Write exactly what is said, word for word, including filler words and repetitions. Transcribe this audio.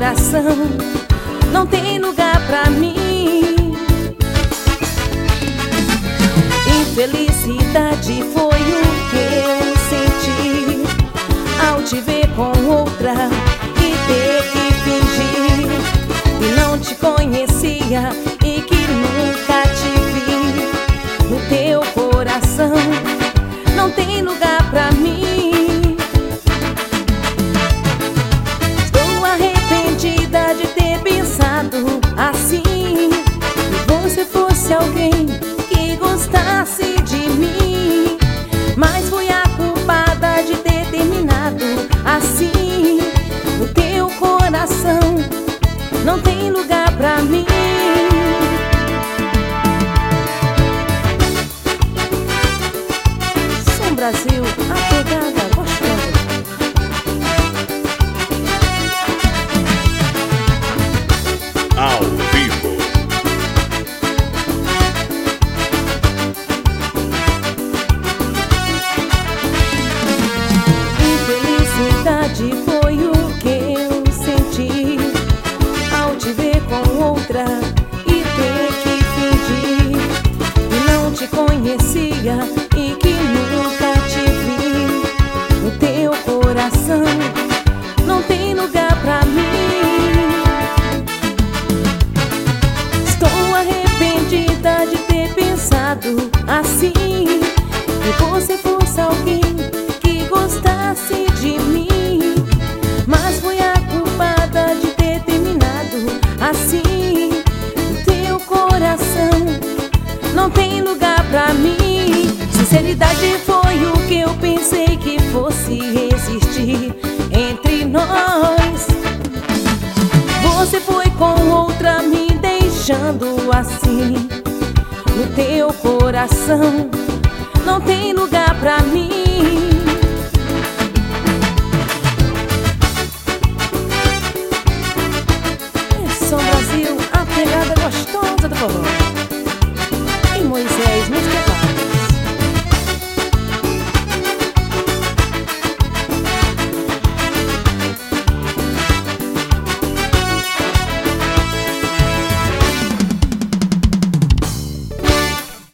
coração não tem lugar pra mim. Infelicidade foi o que eu senti ao te ver com outra e ter que fingir que não te conhecia e que nunca te vi. No teu coração não tem lugar pra mim. Estou arrependida de ter pensado assim, que você fosse alguém que gostasse de mim. Mas fui a culpada de ter terminado assim. No teu coração não tem lugar pra mim. Som Brasil, a pegada gostosa. Ao vivo. Infelicidade foi o que eu senti ao te ver com outra e ter que fingir que não te conhecia e que nunca te vi. No teu coração não tem lugar pra mim. Estou arrependida de ter pensado assim, que você fosse alguém que gostasse de mim. Mas fui a culpada de ter terminado assim. No teu coração não tem lugar pra mim. Sinceridade foi o que eu pensei que fosse existir entre nós. Você foi com outra me deixando assim. No teu coração não tem lugar pra mim.